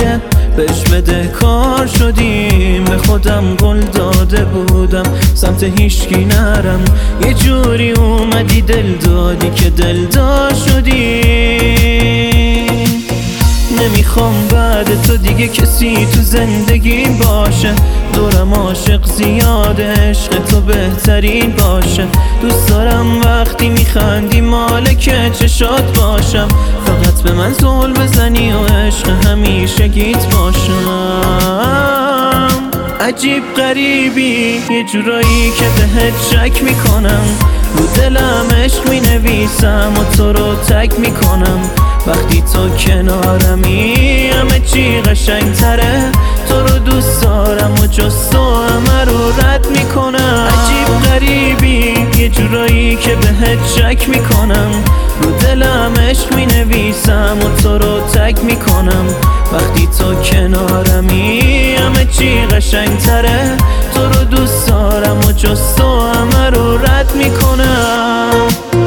دل بهش بده کار شدیم. به خودم گل داده بودم سمت هیچکی نرم، یه جوری اومدی دل دادی که دلدار شدی. نمیخوام بعد تو دیگه کسی تو زندگی باشه، دورم عاشق زیاده، عشق تو بهترین باشه. دوست دارم وقتی میخندی مالک چشات باشم، فقط به من زل بزنی و عشق همیشه گیت باشم. عجیب غریبی یه جورایی که بهت شک میکنم، رو دلم عشق مینویسم و تو رو تک میکنم. وقتی تو کنارمی همه چی قشنگ تره، تو رو دوست دارم و جز تو همه رو رد میکنم. عجیب غریبی یه جورایی که بهت شک میکنم، رو دلم عشق مینویسم و تو رو تک میکنم. وقتی تو کنارمی همه چی قشنگ تره، تو رو دوست دارم و جز تو همه رو رد میکنم.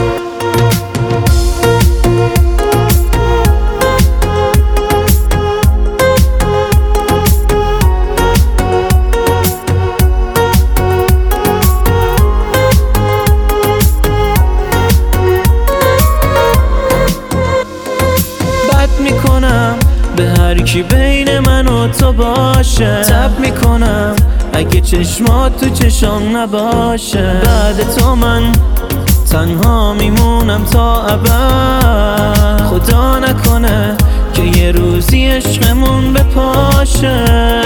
به هر کی بین من و تو باشه، تب میکنم اگه چشمات تو چشام نباشه. بعد تو من تنها میمونم تا ابد، خدا نکنه که یه روزی عشقمون بپاشه.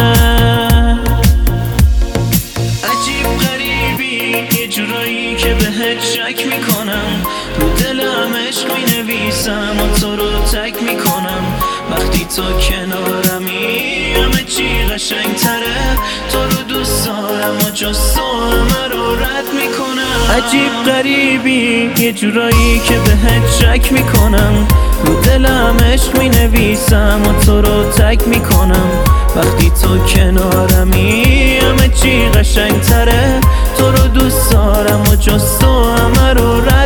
عجیب غریبی یه جورایی که بهت شک میکنم، رو دلم عشق مینویسم و تو رو تک میکنم. وقتی تو کنارمی همه چی قشنگ تره، تو رو دوست دارم و جز تو همه رو رد میکنم. عجیب غریبی یه جورایی که بهت شک میکنم، رو دلم عشق مینویسم و تو رو تک میکنم. وقتی تو کنارمی همه چی قشنگ تره، تو رو دوست دارم و جز تو همه رو رد